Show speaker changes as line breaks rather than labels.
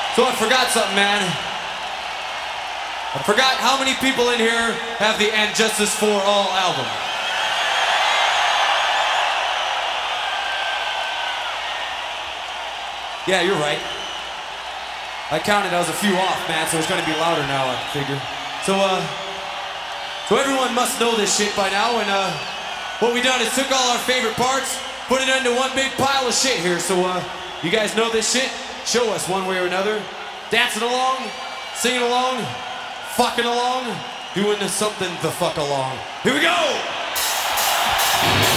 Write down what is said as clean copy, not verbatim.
So I forgot something, man. I forgot how many people in here have the And Justice for All album. Yeah, you're right. I counted, I was a few off, man, so it's gonna be louder now, I figure. So everyone must know this shit by now, and what we done is took all our favorite parts, put it into one big pile of shit here, so you guys know this shit? Show us one way or another. Dancing along, singing along, fucking along, doing something the fuck along. Here we go!